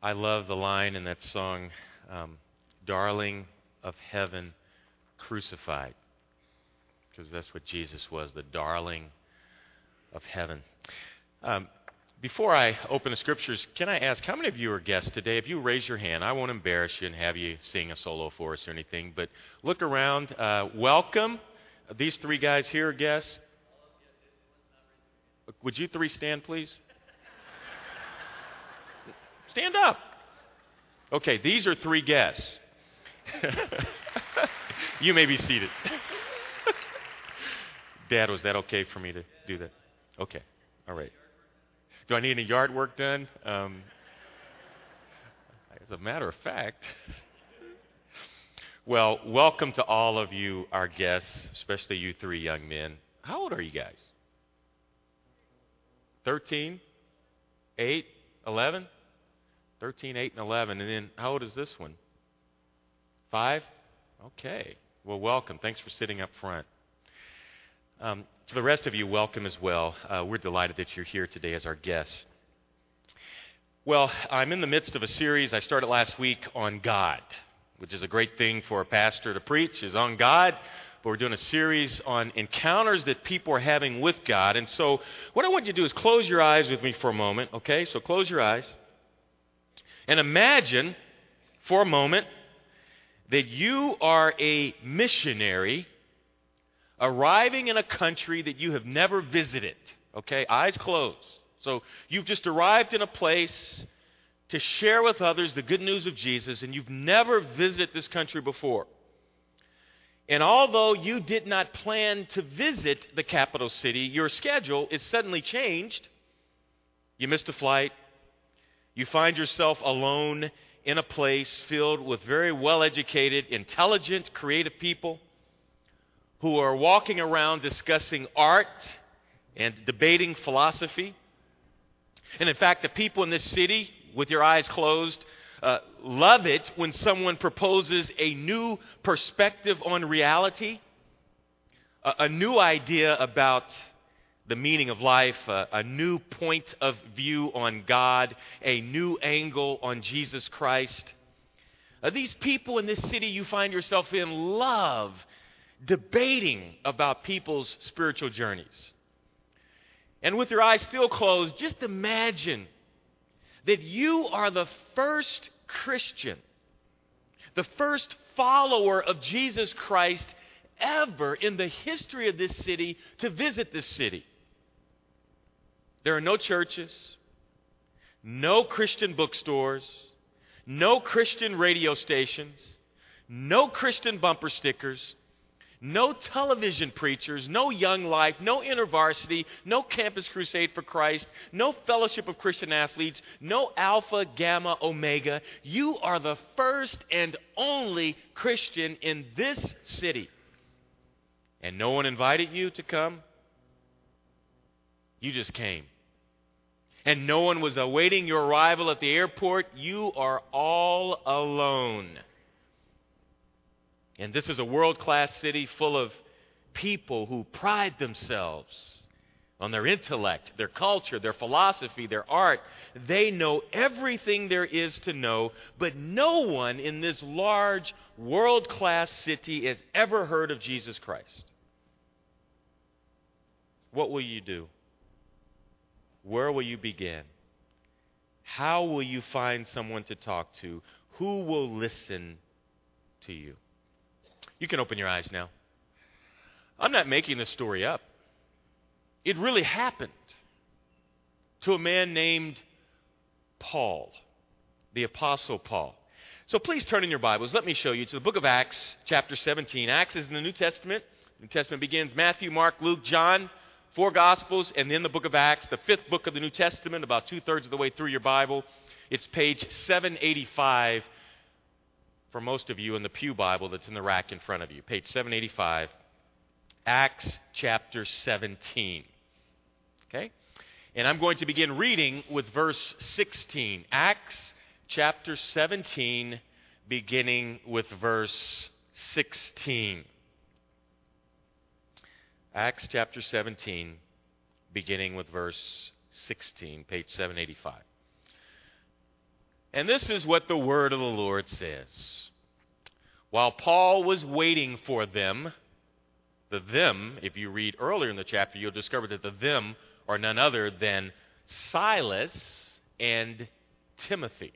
I love the line in that song, Darling of Heaven Crucified, because that's what Jesus was, the darling of heaven. Before I open the scriptures, can I ask, how many of you are guests today? If you raise your hand, I won't embarrass you and have you sing a solo for us or anything, but look around. Welcome. These three guys here are guests. Would you three stand, please? Stand up. Okay, these are three guests. You may be seated. Dad, was that okay for me to do that? Okay, all right. Do I need any yard work done? As a matter of fact, well, welcome to all of you, our guests, especially you three young men. How old are you guys? 13, 8, 11? 13, 8, and 11. And then how old is this one? 5? Okay. Well, welcome. Thanks for sitting up front. To the rest of you, welcome as well. We're delighted that you're here today as our guests. Well, I'm in the midst of a series I started last week on God, which is a great thing for a pastor to preach, is on God. But we're doing a series on encounters that people are having with God. And so what I want you to do is close your eyes with me for a moment, okay? So close your eyes. And imagine for a moment that you are a missionary arriving in a country that you have never visited, okay? Eyes closed. So you've just arrived in a place to share with others the good news of Jesus, and you've never visited this country before. And although you did not plan to visit the capital city, your schedule is suddenly changed. You missed a flight. You find yourself alone in a place filled with very well-educated, intelligent, creative people who are walking around discussing art and debating philosophy. And in fact, the people in this city, with your eyes closed, love it when someone proposes a new perspective on reality, a new idea about the meaning of life, a new point of view on God, a new angle on Jesus Christ. These people in this city, you find yourself in love debating about people's spiritual journeys. And with your eyes still closed, just imagine that you are the first Christian, the first follower of Jesus Christ ever in the history of this city to visit this city. There are no churches, no Christian bookstores, no Christian radio stations, no Christian bumper stickers, no television preachers, no Young Life, no InterVarsity, no Campus Crusade for Christ, no Fellowship of Christian Athletes, no Alpha, Gamma, Omega. You are the first and only Christian in this city. And no one invited you to come. You just came. And no one was awaiting your arrival at the airport. You are all alone. And this is a world-class city full of people who pride themselves on their intellect, their culture, their philosophy, their art. They know everything there is to know, but no one in this large, world-class city has ever heard of Jesus Christ. What will you do? Where will you begin? How will you find someone to talk to? Who will listen to you? You can open your eyes now. I'm not making this story up. It really happened to a man named Paul, the Apostle Paul. So please turn in your Bibles. Let me show you. It's the book of Acts, chapter 17. Acts is in the New Testament. The New Testament begins Matthew, Mark, Luke, John, 4 Gospels, and then the book of Acts, the 5th book of the New Testament, about 2/3 of the way through your Bible. It's page 785 for most of you in the Pew Bible that's in the rack in front of you. Page 785, Acts chapter 17. Okay? And I'm going to begin reading with verse 16. Acts chapter 17, beginning with verse 16. Acts chapter 17, beginning with verse 16, page 785. And this is what the word of the Lord says. While Paul was waiting for them, the them, if you read earlier in the chapter, you'll discover that the them are none other than Silas and Timothy.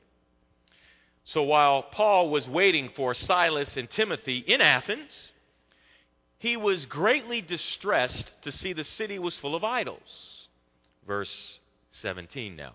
So while Paul was waiting for Silas and Timothy in Athens, he was greatly distressed to see the city was full of idols. Verse 17 now.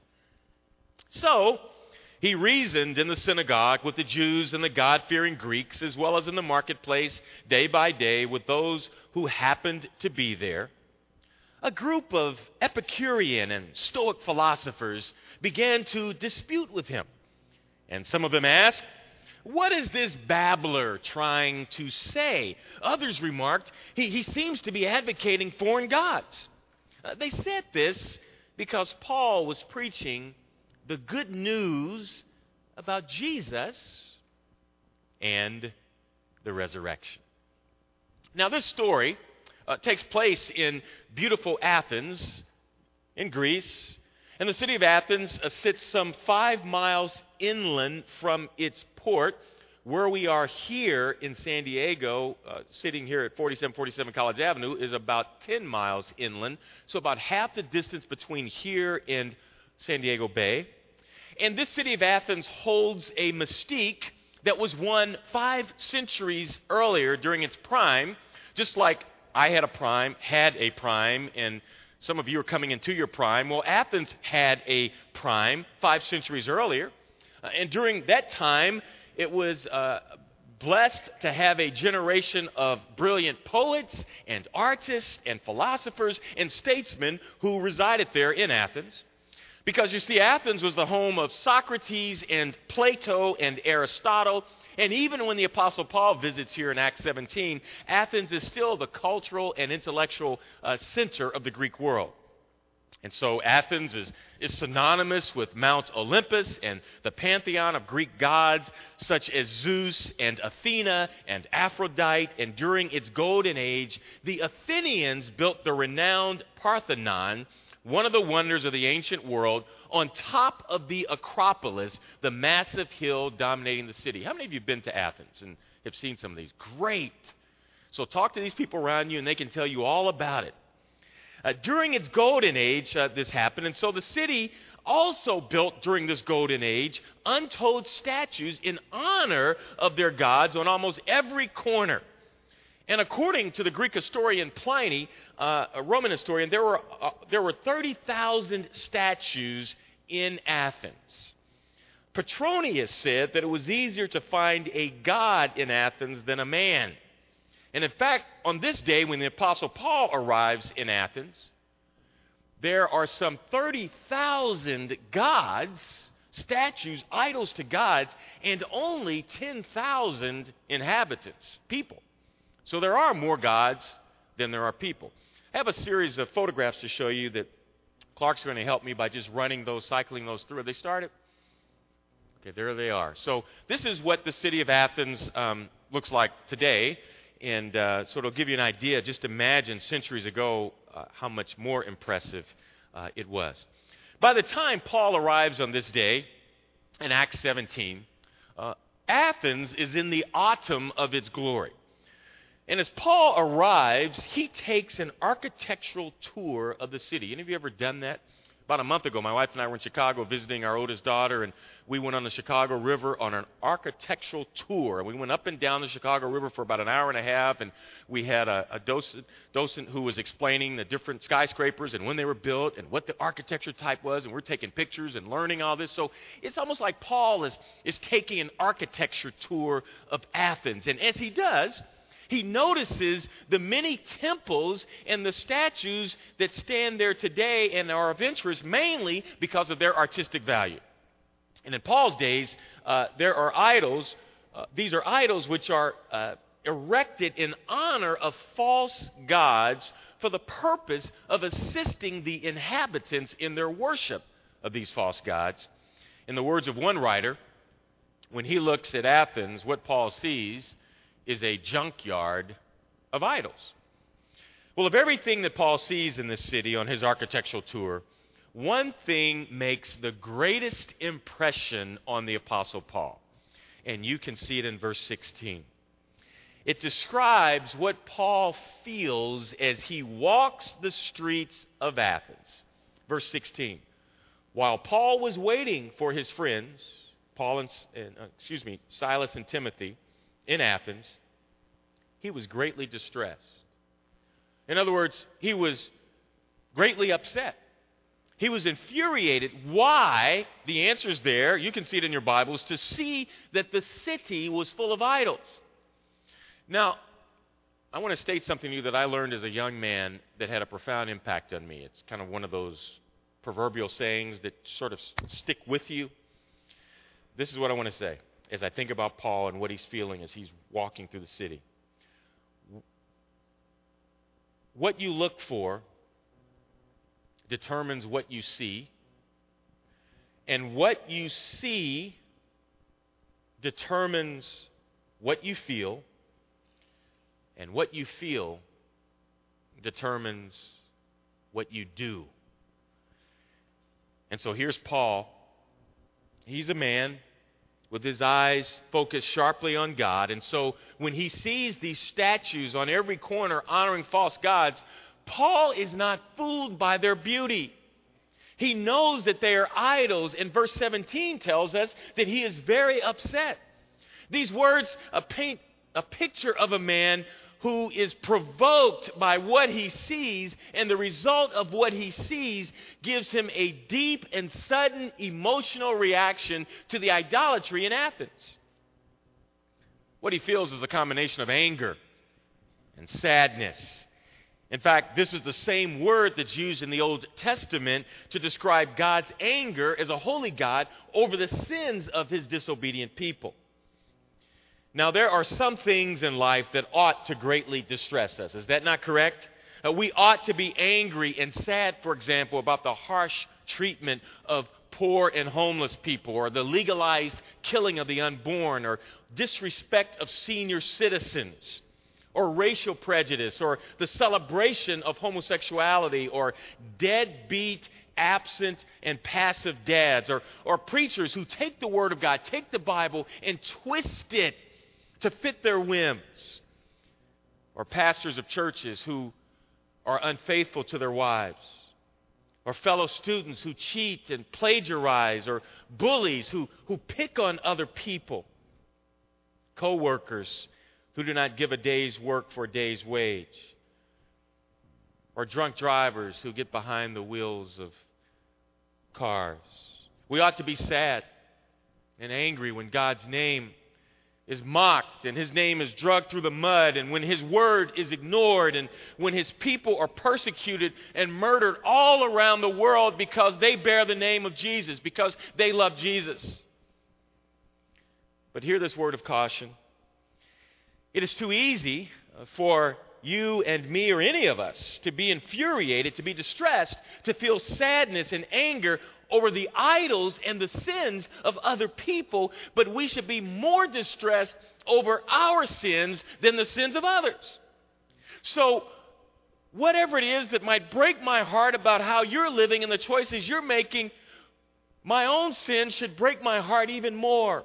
So he reasoned in the synagogue with the Jews and the God-fearing Greeks, as well as in the marketplace day by day with those who happened to be there. A group of Epicurean and Stoic philosophers began to dispute with him. And some of them asked, "What is this babbler trying to say?" Others remarked, he seems to be advocating foreign gods. They said this because Paul was preaching the good news about Jesus and the resurrection. Now, this story takes place in beautiful Athens in Greece. And the city of Athens sits some 5 miles inland from its port. Where we are here in San Diego, sitting here at 4747 College Avenue, is about 10 miles inland. So about half the distance between here and San Diego Bay. And this city of Athens holds a mystique that was won 5 centuries earlier during its prime, just like I had a prime, and some of you are coming into your prime. Well, Athens had a prime 5 centuries earlier. And during that time, it was blessed to have a generation of brilliant poets and artists and philosophers and statesmen who resided there in Athens. Because you see, Athens was the home of Socrates and Plato and Aristotle. And even when the Apostle Paul visits here in Acts 17, Athens is still the cultural and intellectual center of the Greek world. And so Athens is synonymous with Mount Olympus and the pantheon of Greek gods such as Zeus and Athena and Aphrodite. And during its golden age, the Athenians built the renowned Parthenon, one of the wonders of the ancient world, on top of the Acropolis, the massive hill dominating the city. How many of you have been to Athens and have seen some of these? Great. So talk to these people around you and they can tell you all about it. During its golden age, this happened, and so the city also built during this golden age untold statues in honor of their gods on almost every corner. And according to the Greek historian Pliny, a Roman historian, there were 30,000 statues in Athens. Petronius said that it was easier to find a god in Athens than a man. And in fact, on this day when the Apostle Paul arrives in Athens, there are some 30,000 gods, statues, idols to gods, and only 10,000 inhabitants, people. So there are more gods than there are people. I have a series of photographs to show you that Clark's going to help me by just cycling those through. Have they started? Okay, there they are. So this is what the city of Athens looks like today. And so it'll give you an idea. Just imagine centuries ago how much more impressive it was. By the time Paul arrives on this day in Acts 17, Athens is in the autumn of its glory. And as Paul arrives, he takes an architectural tour of the city. Any of you ever done that? About a month ago, my wife and I were in Chicago visiting our oldest daughter, and we went on the Chicago River on an architectural tour. And we went up and down the Chicago River for about an hour and a half, and we had a docent who was explaining the different skyscrapers and when they were built and what the architecture type was, and we're taking pictures and learning all this. So it's almost like Paul is taking an architecture tour of Athens. And as he does, he notices the many temples and the statues that stand there today and are of interest mainly because of their artistic value. And in Paul's days, there are idols. These are idols which are erected in honor of false gods for the purpose of assisting the inhabitants in their worship of these false gods. In the words of one writer, when he looks at Athens, what Paul sees is a junkyard of idols. Well, of everything that Paul sees in this city on his architectural tour, one thing makes the greatest impression on the Apostle Paul, and you can see it in verse 16. It describes what Paul feels as he walks the streets of Athens. Verse 16. While Paul was waiting for his friends, Silas and Timothy in Athens, he was greatly distressed. In other words, he was greatly upset. He was infuriated. Why? The answer's there. You can see it in your Bibles. To see that the city was full of idols. Now, I want to state something to you that I learned as a young man that had a profound impact on me. It's kind of one of those proverbial sayings that sort of stick with you. This is what I want to say as I think about Paul and what he's feeling as he's walking through the city. What you look for determines what you see, and what you see determines what you feel, and what you feel determines what you do. And so here's Paul. He's a man with his eyes focused sharply on God. And so when he sees these statues on every corner honoring false gods, Paul is not fooled by their beauty. He knows that they are idols, and verse 17 tells us that he is very upset. These words paint a picture of a man who is provoked by what he sees, and the result of what he sees gives him a deep and sudden emotional reaction to the idolatry in Athens. What he feels is a combination of anger and sadness. In fact, this is the same word that's used in the Old Testament to describe God's anger as a holy God over the sins of his disobedient people. Now, there are some things in life that ought to greatly distress us. Is that not correct? We ought to be angry and sad, for example, about the harsh treatment of poor and homeless people, or the legalized killing of the unborn, or disrespect of senior citizens, or racial prejudice, or the celebration of homosexuality, or deadbeat, absent, and passive dads, or preachers who take the Word of God, take the Bible, and twist it to fit their whims, or pastors of churches who are unfaithful to their wives, or fellow students who cheat and plagiarize, or bullies who pick on other people, co-workers who do not give a day's work for a day's wage, or drunk drivers who get behind the wheels of cars. We ought to be sad and angry when God's name is mocked and his name is dragged through the mud, and when his word is ignored, and when his people are persecuted and murdered all around the world because they bear the name of Jesus, because they love Jesus. But hear this word of caution. It is too easy for you and me or any of us to be infuriated, to be distressed, to feel sadness and anger over the idols and the sins of other people, but we should be more distressed over our sins than the sins of others. So, whatever it is that might break my heart about how you're living and the choices you're making, my own sin should break my heart even more.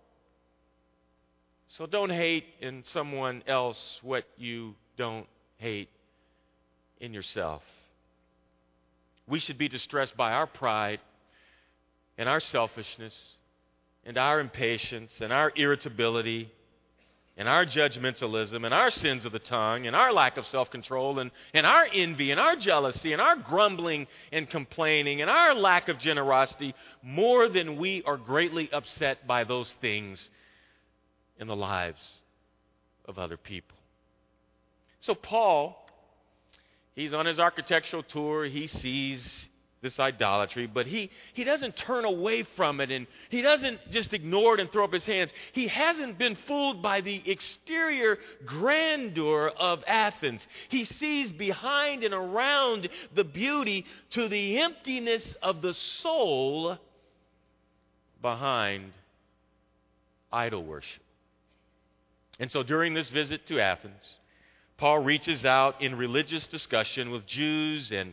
So don't hate in someone else what you don't hate in yourself. We should be distressed by our pride and our selfishness and our impatience and our irritability and our judgmentalism and our sins of the tongue and our lack of self-control and our envy and our jealousy and our grumbling and complaining and our lack of generosity, more than we are greatly upset by those things in the lives of other people. So Paul, he's on his architectural tour. He sees this idolatry, but he doesn't turn away from it, and he doesn't just ignore it and throw up his hands. He hasn't been fooled by the exterior grandeur of Athens. He sees behind and around the beauty to the emptiness of the soul behind idol worship. And so during this visit to Athens, Paul reaches out in religious discussion with Jews and with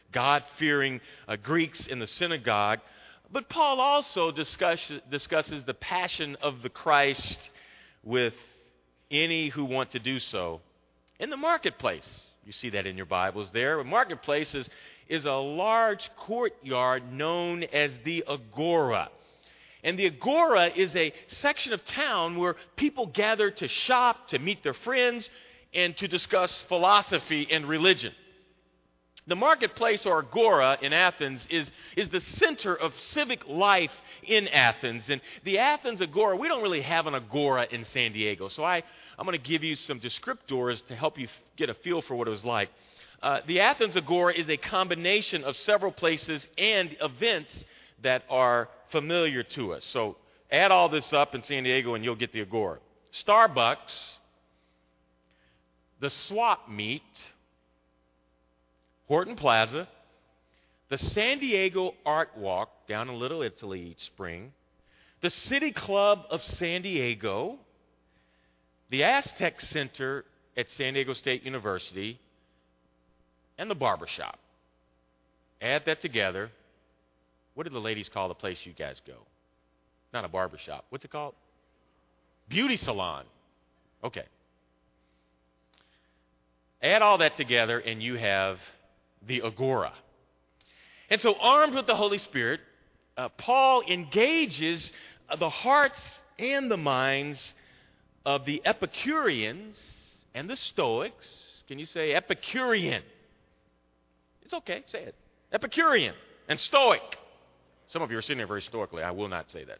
God-fearing Greeks in the synagogue. But Paul also discusses the passion of the Christ with any who want to do so in the marketplace. You see that in your Bibles there. The marketplace is a large courtyard known as the Agora. And the Agora is a section of town where people gather to shop, to meet their friends, and to discuss philosophy and religion. The marketplace, or Agora, in Athens is the center of civic life in Athens. And the Athens Agora, we don't really have an Agora in San Diego. So I'm going to give you some descriptors to help you get a feel for what it was like. The Athens Agora is a combination of several places and events that are familiar to us. So add all this up in San Diego and you'll get the Agora. Starbucks, the swap meet, Horton Plaza, the San Diego Art Walk down in Little Italy each spring, the City Club of San Diego, the Aztec Center at San Diego State University, and the barbershop. Add that together. What do the ladies call the place you guys go? Not a barbershop. What's it called? Beauty salon. Okay. Add all that together and you have the Agora. And so, armed with the Holy Spirit, Paul engages the hearts and the minds of the Epicureans and the Stoics. Can you say Epicurean? It's okay, say it. Epicurean and Stoic. Some of you are sitting there very stoically. I will not say that.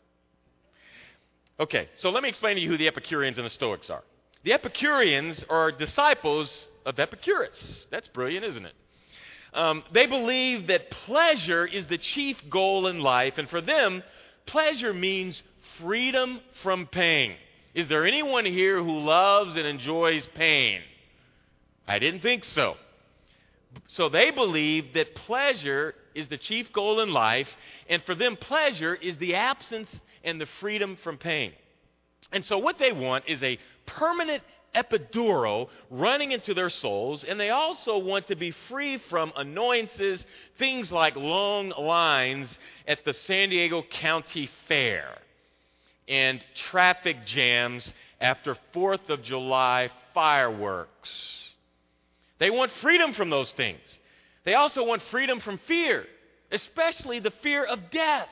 Okay, so let me explain to you who the Epicureans and the Stoics are. The Epicureans are disciples of Epicurus. That's brilliant, isn't it? They believe that pleasure is the chief goal in life, and for them, pleasure means freedom from pain. Is there anyone here who loves and enjoys pain? I didn't think so. So they believe that pleasure is the chief goal in life, and for them, pleasure is the absence and the freedom from pain. And so what they want is a permanent epiduro running into their souls, and they also want to be free from annoyances, things like long lines at the San Diego County Fair and traffic jams after 4th of July fireworks. They want freedom from those things. They also want freedom from fear, especially the fear of death.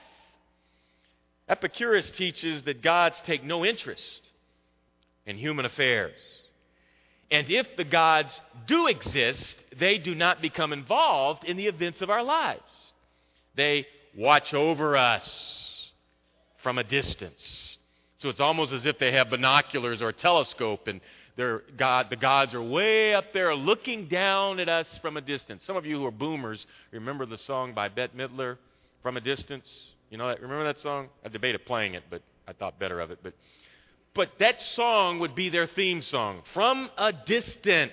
Epicurus teaches that gods take no interest in human affairs. And if the gods do exist, they do not become involved in the events of our lives. They watch over us from a distance. So it's almost as if they have binoculars or a telescope, and the gods are way up there looking down at us from a distance. Some of you who are boomers remember the song by Bette Midler, From a Distance. You know that? Remember that song? I debated playing it, but I thought better of it. But that song would be their theme song, From a Distance.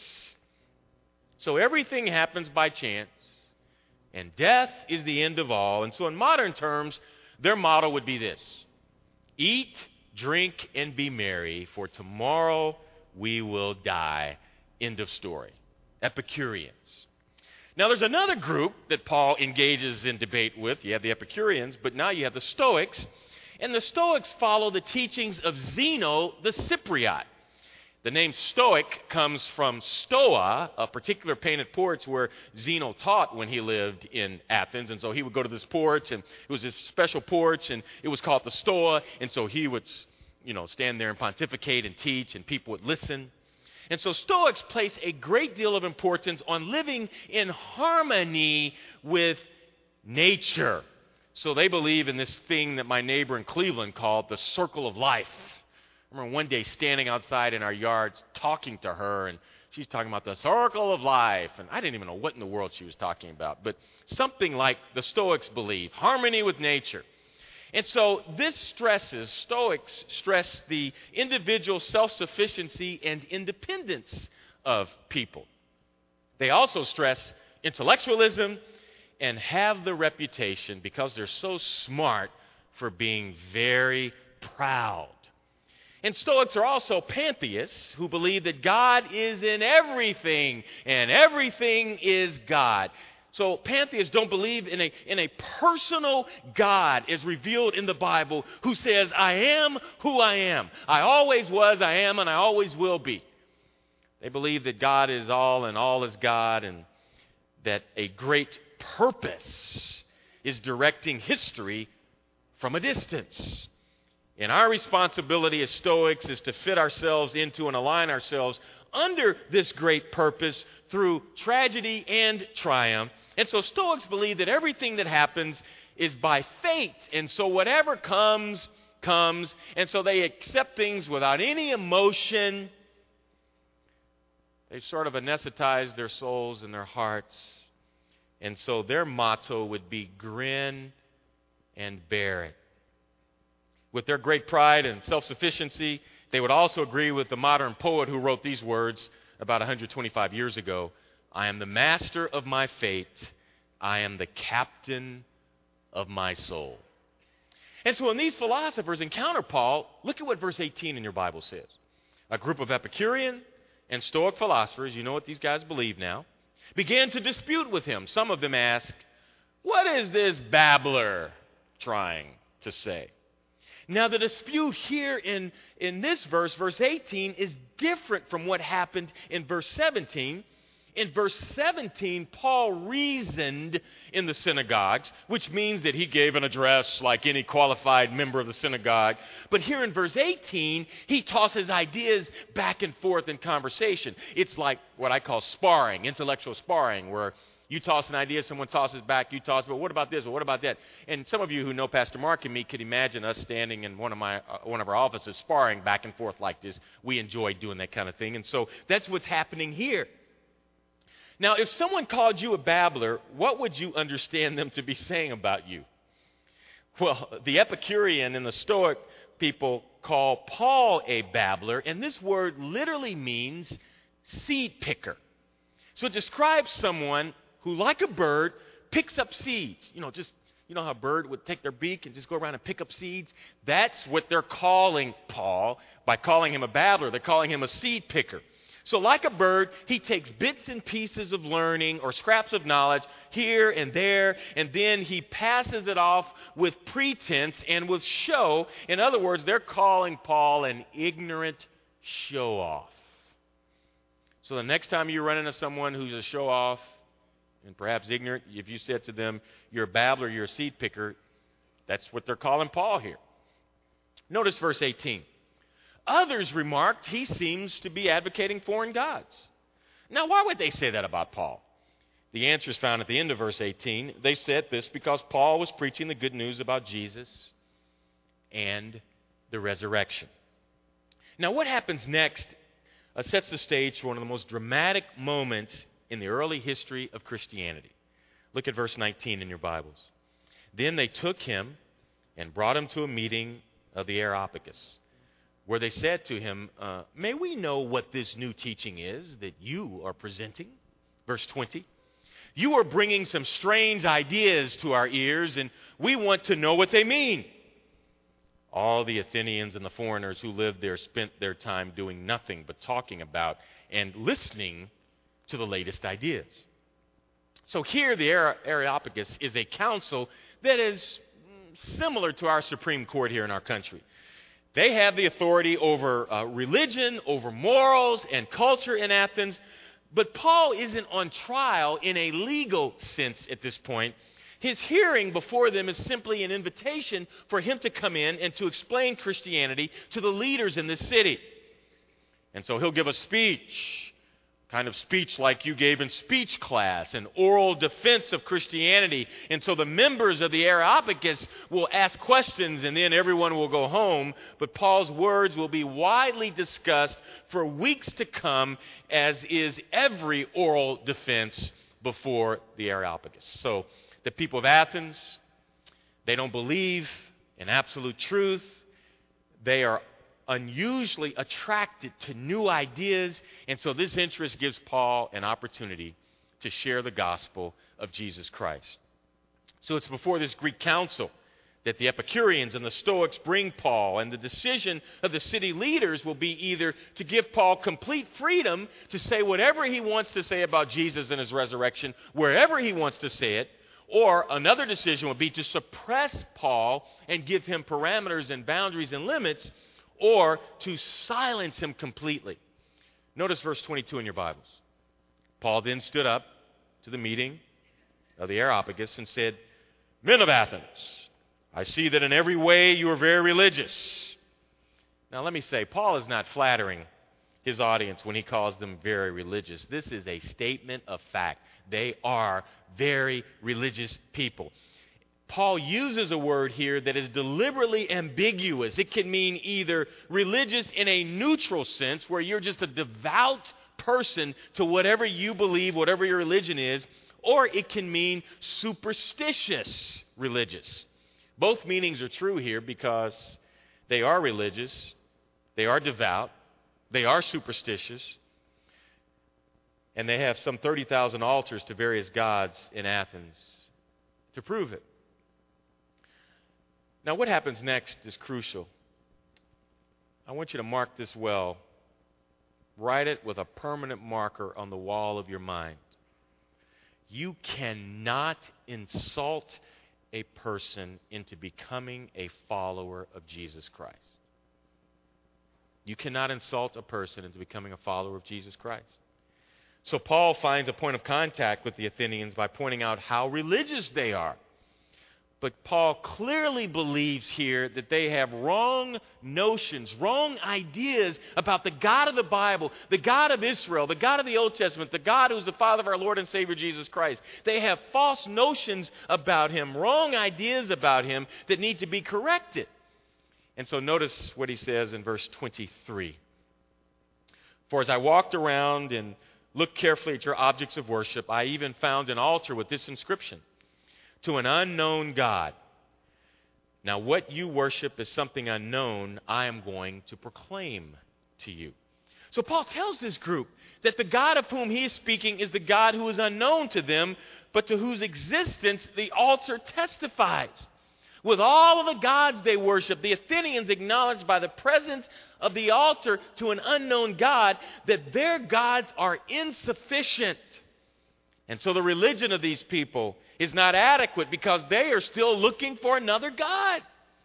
So everything happens by chance, and death is the end of all. And so in modern terms, their motto would be this: eat, drink, and be merry, for tomorrow we will die. End of story. Epicureans. Now there's another group that Paul engages in debate with. You have the Epicureans, but now you have the Stoics. And the Stoics follow the teachings of Zeno the Cypriot. The name Stoic comes from Stoa, a particular painted porch where Zeno taught when he lived in Athens. And so he would go to this porch, and it was a special porch, and it was called the Stoa. And so he would, stand there and pontificate and teach, and people would listen. And so Stoics place a great deal of importance on living in harmony with nature. So they believe in this thing that my neighbor in Cleveland called the circle of life. I remember one day standing outside in our yard talking to her, and she's talking about the circle of life. And I didn't even know what in the world she was talking about. But something like the Stoics believe, harmony with nature. And so Stoics stress the individual self-sufficiency and independence of people. They also stress intellectualism and have the reputation, because they're so smart, for being very proud. And Stoics are also pantheists who believe that God is in everything and everything is God. So pantheists don't believe in a personal God as revealed in the Bible who says, I am who I am. I always was, I am, and I always will be. They believe that God is all and all is God, and that a great purpose is directing history from a distance. And our responsibility as Stoics is to fit ourselves into and align ourselves under this great purpose through tragedy and triumph. And so Stoics believe that everything that happens is by fate. And so whatever comes, comes. And so they accept things without any emotion. They've sort of anesthetized their souls and their hearts. And so their motto would be grin and bear it. With their great pride and self-sufficiency, they would also agree with the modern poet who wrote these words about 125 years ago. I am the master of my fate. I am the captain of my soul. And so when these philosophers encounter Paul, look at what verse 18 in your Bible says. A group of Epicurean and Stoic philosophers, you know what these guys believe now, began to dispute with him. Some of them ask, what is this babbler trying to say? Now, the dispute here in this verse, verse 18, is different from what happened in verse 17. In verse 17, Paul reasoned in the synagogues, which means that he gave an address like any qualified member of the synagogue. But here in verse 18, he tosses ideas back and forth in conversation. It's like what I call sparring, intellectual sparring, where you toss an idea, someone tosses back, you toss, but what about this, or what about that? And some of you who know Pastor Mark and me could imagine us standing in one of our offices sparring back and forth like this. We enjoy doing that kind of thing. And so that's what's happening here. Now, if someone called you a babbler, what would you understand them to be saying about you? Well, the Epicurean and the Stoic people call Paul a babbler, and this word literally means seed picker. So it describes someone who, like a bird, picks up seeds. You know how a bird would take their beak and just go around and pick up seeds? That's what they're calling Paul. By calling him a babbler, they're calling him a seed picker. So like a bird, he takes bits and pieces of learning or scraps of knowledge here and there, and then he passes it off with pretense and with show. In other words, they're calling Paul an ignorant show-off. So the next time you run into someone who's a show-off and perhaps ignorant, if you said to them, you're a babbler, you're a seed picker, that's what they're calling Paul here. Notice verse 18. Others remarked he seems to be advocating foreign gods. Now, why would they say that about Paul? The answer is found at the end of verse 18. They said this because Paul was preaching the good news about Jesus and the resurrection. Now, what happens next sets the stage for one of the most dramatic moments in the early history of Christianity. Look at verse 19 in your Bibles. Then they took him and brought him to a meeting of the Areopagus, where they said to him, may we know what this new teaching is that you are presenting? Verse 20. You are bringing some strange ideas to our ears, and we want to know what they mean. All the Athenians and the foreigners who lived there spent their time doing nothing but talking about and listening to the latest ideas. So here the Areopagus is a council that is similar to our Supreme Court here in our country. They have the authority over religion, over morals and culture in Athens. But Paul isn't on trial in a legal sense at this point. His hearing before them is simply an invitation for him to come in and to explain Christianity to the leaders in this city. And so he'll give a speech, kind of speech like you gave in speech class, an oral defense of Christianity. And so the members of the Areopagus will ask questions and then everyone will go home. But Paul's words will be widely discussed for weeks to come, as is every oral defense before the Areopagus. So the people of Athens, they don't believe in absolute truth. They are unusually attracted to new ideas, and so this interest gives Paul an opportunity to share the gospel of Jesus Christ. So it's before this Greek council that the Epicureans and the Stoics bring Paul, and the decision of the city leaders will be either to give Paul complete freedom to say whatever he wants to say about Jesus and his resurrection, wherever he wants to say it, or another decision would be to suppress Paul and give him parameters and boundaries and limits, or to silence him completely. Notice verse 22 in your Bibles. Paul then stood up to the meeting of the Areopagus and said, "Men of Athens, I see that in every way you are very religious." Now let me say, Paul is not flattering his audience when he calls them very religious. This is a statement of fact. They are very religious people. Paul uses a word here that is deliberately ambiguous. It can mean either religious in a neutral sense, where you're just a devout person to whatever you believe, whatever your religion is, or it can mean superstitious religious. Both meanings are true here because they are religious, they are devout, they are superstitious, and they have some 30,000 altars to various gods in Athens to prove it. Now, what happens next is crucial. I want you to mark this well. Write it with a permanent marker on the wall of your mind. You cannot insult a person into becoming a follower of Jesus Christ. You cannot insult a person into becoming a follower of Jesus Christ. So Paul finds a point of contact with the Athenians by pointing out how religious they are. But Paul clearly believes here that they have wrong notions, wrong ideas about the God of the Bible, the God of Israel, the God of the Old Testament, the God who's the Father of our Lord and Savior Jesus Christ. They have false notions about him, wrong ideas about him that need to be corrected. And so notice what he says in verse 23. "For as I walked around and looked carefully at your objects of worship, I even found an altar with this inscription: to an unknown God. Now what you worship is something unknown. I am going to proclaim to you." So Paul tells this group that the God of whom he is speaking is the God who is unknown to them, but to whose existence the altar testifies. With all of the gods they worship, the Athenians acknowledged by the presence of the altar to an unknown God that their gods are insufficient. And so the religion of these people is not adequate because they are still looking for another God.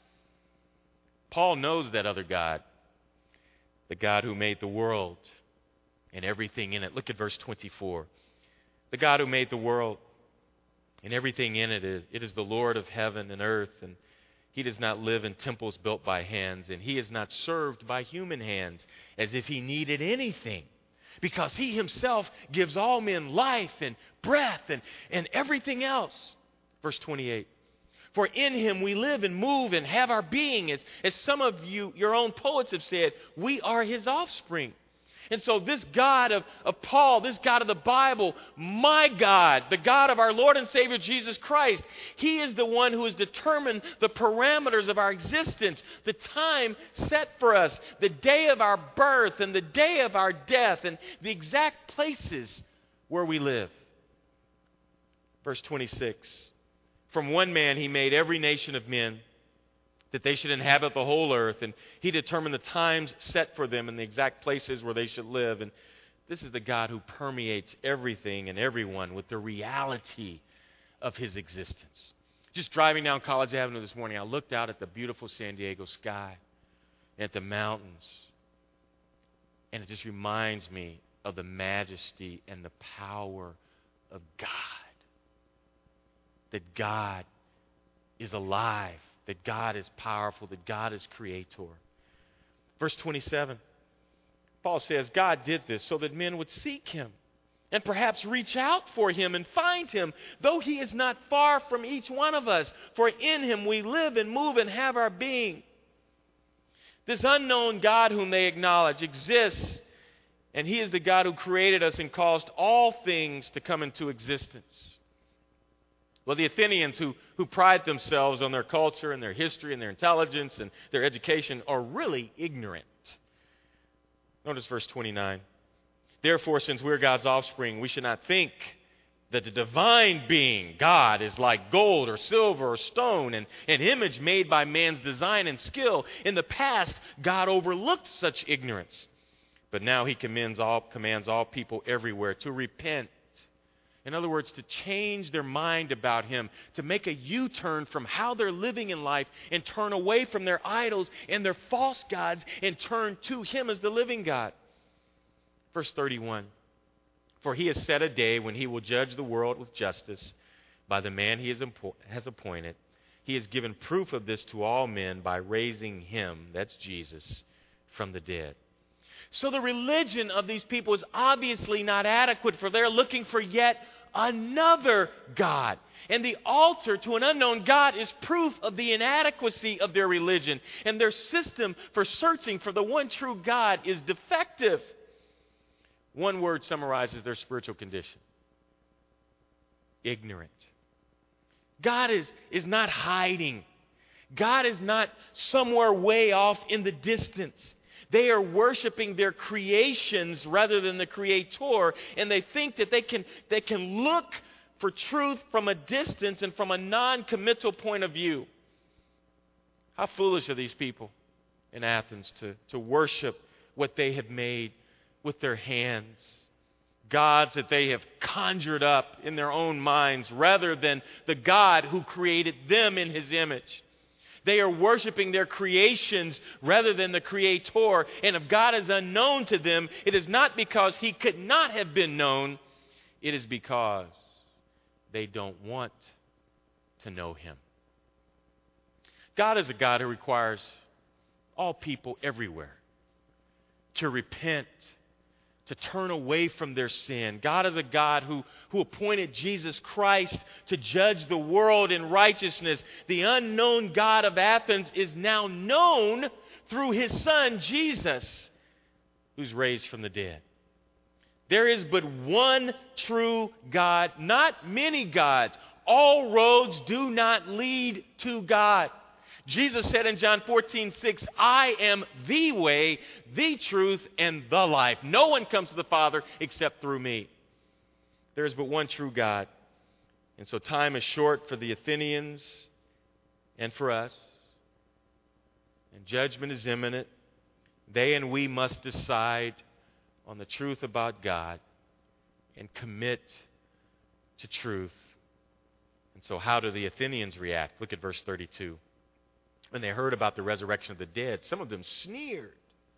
Paul knows that other God, the God who made the world and everything in it. Look at verse 24. The God who made the world and everything in it is the Lord of heaven and earth, and he does not live in temples built by hands, and he is not served by human hands as if he needed anything, because he himself gives all men life and breath and everything else. Verse 28. "For in him we live and move and have our being." As some of you, your own poets have said, we are his offspring. And so this God of Paul, this God of the Bible, my God, the God of our Lord and Savior Jesus Christ, he is the one who has determined the parameters of our existence, the time set for us, the day of our birth and the day of our death, and the exact places where we live. Verse 26, "From one man he made every nation of men, that they should inhabit the whole earth, and he determined the times set for them and the exact places where they should live." And this is the God who permeates everything and everyone with the reality of his existence. Just driving down College Avenue this morning, I looked out at the beautiful San Diego sky, at the mountains, and it just reminds me of the majesty and the power of God. That God is alive, that God is powerful, that God is creator. Verse 27, Paul says, God did this so that men would seek him and perhaps reach out for him and find him, though he is not far from each one of us. For in him we live and move and have our being. This unknown God whom they acknowledge exists, and he is the God who created us and caused all things to come into existence. Well, the Athenians who pride themselves on their culture and their history and their intelligence and their education are really ignorant. Notice verse 29. Therefore, since we're God's offspring, we should not think That the divine being, God, is like gold or silver or stone, and an image made by man's design and skill. In the past, God overlooked such ignorance. But now he commands all people everywhere to repent. In other words, to change their mind about him, to make a U-turn from how they're living in life and turn away from their idols and their false gods and turn to him as the living God. Verse 31. For he has set a day when he will judge the world with justice by the man he has appointed. He has given proof of this to all men by raising him, that's Jesus, from the dead. So the religion of these people is obviously not adequate, for they're looking for yet another God. And the altar to an unknown God is proof of the inadequacy of their religion. And their system for searching for the one true God is defective. One word summarizes their spiritual condition: ignorant. God is not hiding. God is not somewhere way off in the distance. They are worshiping their creations rather than the Creator, and they think that they can look for truth from a distance and from a non-committal point of view. How foolish are these people in Athens to worship what they have made with their hands, gods that they have conjured up in their own minds rather than the God who created them in his image. They are worshiping their creations rather than the Creator. And if God is unknown to them, it is not because he could not have been known. It is because they don't want to know him. God is a God who requires all people everywhere to repent, to turn away from their sin. God is a God who appointed Jesus Christ to judge the world in righteousness. The unknown God of Athens is now known through his Son, Jesus, who's raised from the dead. There is but one true God, not many gods. All roads do not lead to God. Jesus said in John 14:6, I am the way, the truth, and the life. No one comes to the Father except through me. There is but one true God. And so time is short for the Athenians and for us. And judgment is imminent. They and we must decide on the truth about God and commit to truth. And so how do the Athenians react? Look at verse 32. When they heard about the resurrection of the dead, some of them sneered.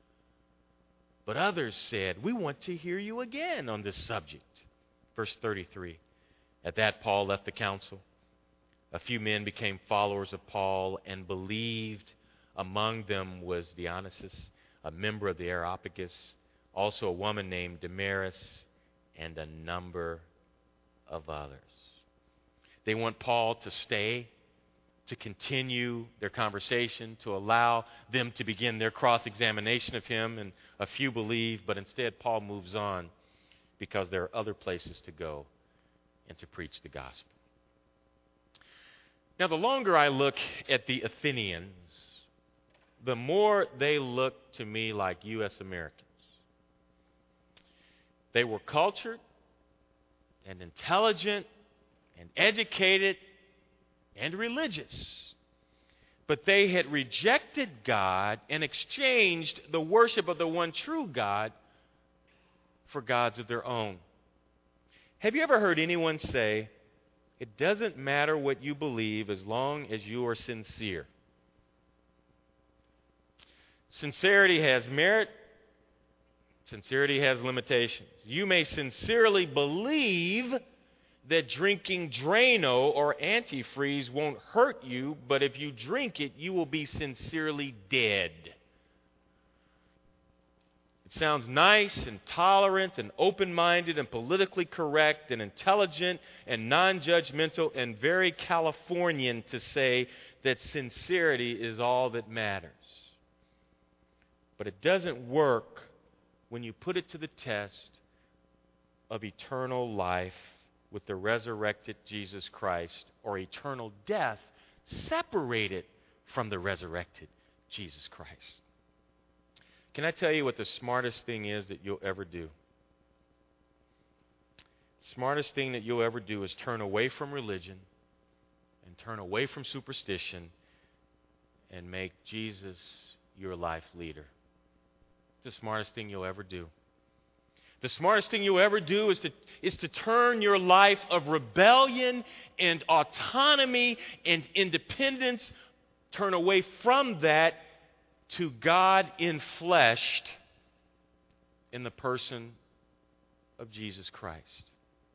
But others said, we want to hear you again on this subject. Verse 33. At that, Paul left the council. A few men became followers of Paul and believed. Among them was Dionysius, a member of the Areopagus, also a woman named Damaris, and a number of others. They want Paul to stay, to continue their conversation, to allow them to begin their cross-examination of him, and a few believe, but instead Paul moves on because there are other places to go and to preach the gospel. Now, the longer I look at the Athenians, the more they look to me like U.S. Americans. They were cultured and intelligent and educated and religious. But they had rejected God and exchanged the worship of the one true God for gods of their own. Have you ever heard anyone say, it doesn't matter what you believe as long as you are sincere? Sincerity has merit. Sincerity has limitations. You may sincerely believe that drinking Drano or antifreeze won't hurt you, but if you drink it, you will be sincerely dead. It sounds nice and tolerant and open-minded and politically correct and intelligent and non-judgmental and very Californian to say that sincerity is all that matters. But it doesn't work when you put it to the test of eternal life with the resurrected Jesus Christ, or eternal death separated from the resurrected Jesus Christ. Can I tell you what the smartest thing is that you'll ever do? Smartest thing that you'll ever do is turn away from religion and turn away from superstition and make Jesus your life leader. It's the smartest thing you'll ever do. The smartest thing you'll ever do is to turn your life of rebellion and autonomy and independence, turn away from that to God infleshed in the person of Jesus Christ.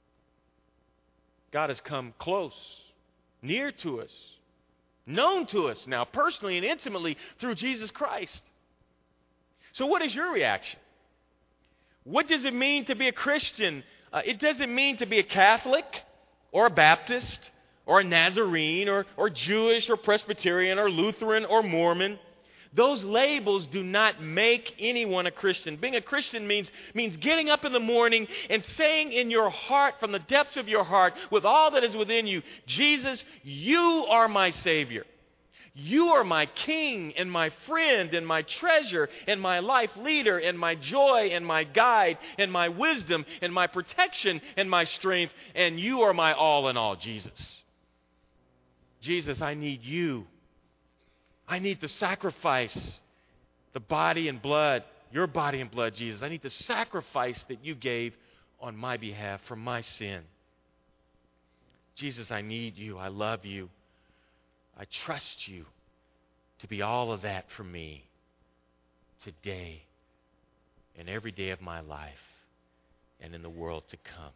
God has come close, near to us, known to us now personally and intimately through Jesus Christ. So what is your reaction? What does it mean to be a Christian? It doesn't mean to be a Catholic or a Baptist or a Nazarene or Jewish or Presbyterian or Lutheran or Mormon. Those labels do not make anyone a Christian. Being a Christian means getting up in the morning and saying in your heart, from the depths of your heart, with all that is within you, Jesus, you are my Savior. You are my King and my friend and my treasure and my life leader and my joy and my guide and my wisdom and my protection and my strength. And you are my all in all, Jesus. Jesus, I need you. I need the sacrifice, the body and blood, your body and blood, Jesus. I need the sacrifice that you gave on my behalf for my sin. Jesus, I need you. I love you. I trust you to be all of that for me today and every day of my life and in the world to come.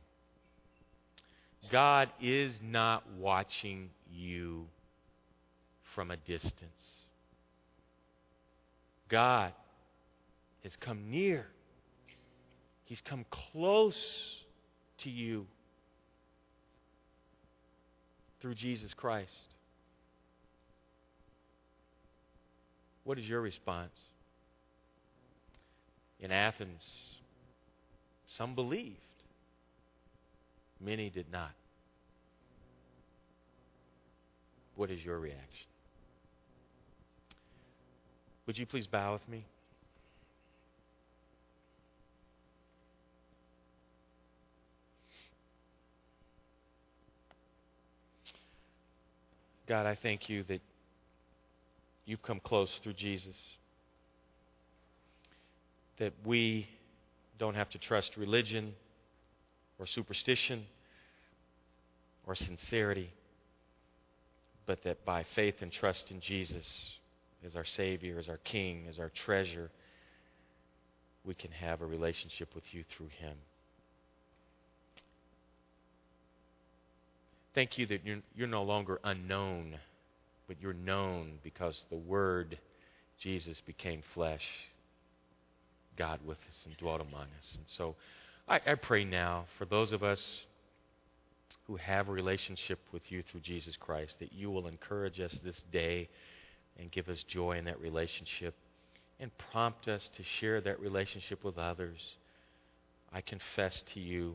God is not watching you from a distance. God has come near. He's come close to you through Jesus Christ. What is your response? In Athens, some believed. Many did not. What is your reaction? Would you please bow with me? God, I thank you that you've come close through Jesus. That we don't have to trust religion or superstition or sincerity, but that by faith and trust in Jesus as our Savior, as our King, as our treasure, we can have a relationship with you through Him. Thank you that you're no longer unknown, but you're known because the Word, Jesus, became flesh, God with us and dwelt among us. And so I pray now for those of us who have a relationship with you through Jesus Christ, that you will encourage us this day and give us joy in that relationship and prompt us to share that relationship with others. I confess to you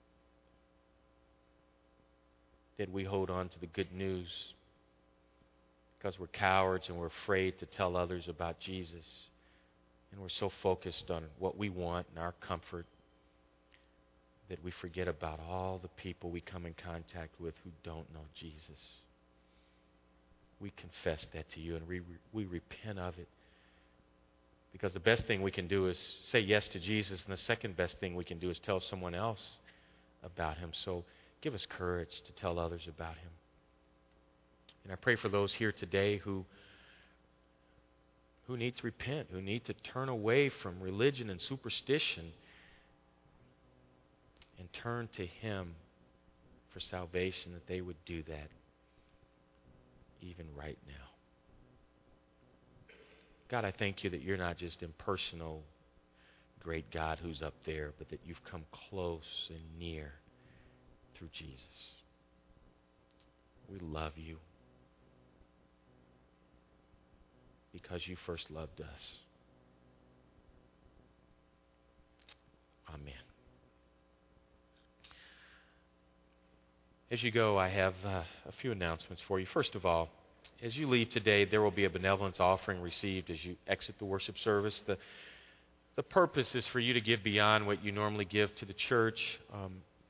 that we hold on to the good news because we're cowards and we're afraid to tell others about Jesus. And we're so focused on what we want and our comfort that we forget about all the people we come in contact with who don't know Jesus. We confess that to you and we repent of it. Because the best thing we can do is say yes to Jesus, and the second best thing we can do is tell someone else about Him. So give us courage to tell others about Him. And I pray for those here today who need to repent, who need to turn away from religion and superstition and turn to Him for salvation, that they would do that even right now. God, I thank you that you're not just impersonal, great God who's up there, but that you've come close and near through Jesus. We love you because you first loved us. Amen. As you go, I have a few announcements for you. First of all, as you leave today, there will be a benevolence offering received as you exit the worship service. The purpose is for you to give beyond what you normally give to the church.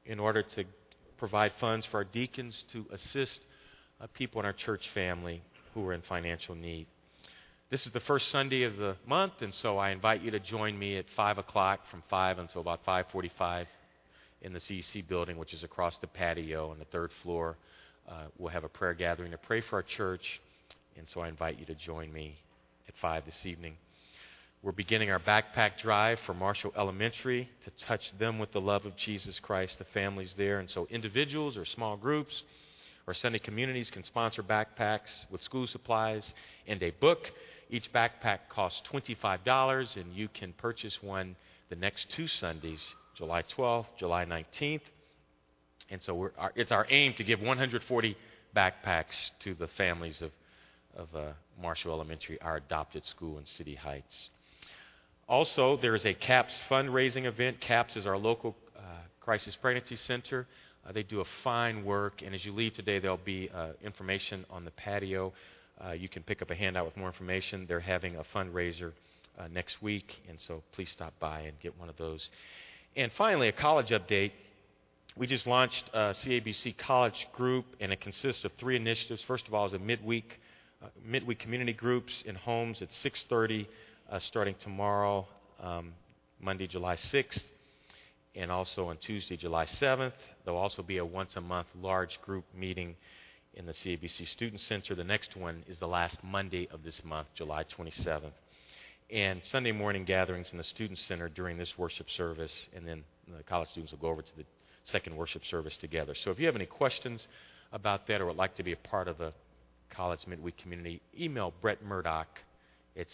in order to provide funds for our deacons to assist people in our church family who are in financial need. This is the first Sunday of the month, and so I invite you to join me at 5 o'clock from 5 until about 5:45 in the CEC building, which is across the patio on the third floor. We'll have a prayer gathering to pray for our church, and so I invite you to join me at 5 this evening. We're beginning our backpack drive for Marshall Elementary to touch them with the love of Jesus Christ, the families there. And so individuals or small groups or Sunday communities can sponsor backpacks with school supplies and a book. Each backpack costs $25, and you can purchase one the next 2 Sundays, July 12th, July 19th. And so it's our aim to give 140 backpacks to the families of Marshall Elementary, our adopted school in City Heights. Also, there is a CAPS fundraising event. CAPS is our local crisis pregnancy center. They do a fine work, and as you leave today, there'll be information on the patio. You can pick up a handout with more information. They're having a fundraiser next week, and so please stop by and get one of those. And finally, a college update. We just launched a CABC College Group, and it consists of 3 initiatives. First of all is a midweek community groups in homes at 6:30, starting tomorrow, Monday, July 6th, and also on Tuesday, July 7th. There'll also be a once-a-month large group meeting in the CABC Student Center. The next one is the last Monday of this month, July 27th. And Sunday morning gatherings in the Student Center during this worship service, and then the college students will go over to the second worship service together. So if you have any questions about that or would like to be a part of the college midweek community, email Brett Murdoch at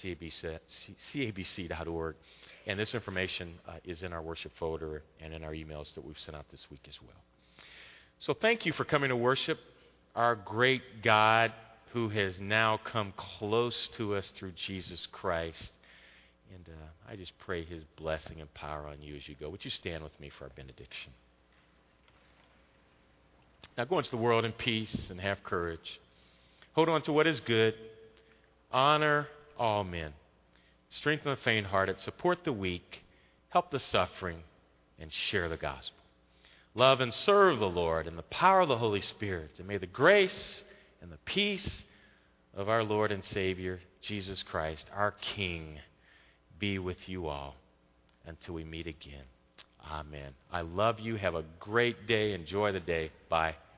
cabc.org. And this information is in our worship folder and in our emails that we've sent out this week as well. So thank you for coming to worship our great God who has now come close to us through Jesus Christ. And I just pray his blessing and power on you as you go. Would you stand with me for our benediction? Now go into the world in peace and have courage. Hold on to what is good. Honor all men. Strengthen the faint-hearted. Support the weak. Help the suffering. And share the gospel. Love and serve the Lord in the power of the Holy Spirit. And may the grace and the peace of our Lord and Savior, Jesus Christ, our King, be with you all until we meet again. Amen. I love you. Have a great day. Enjoy the day. Bye.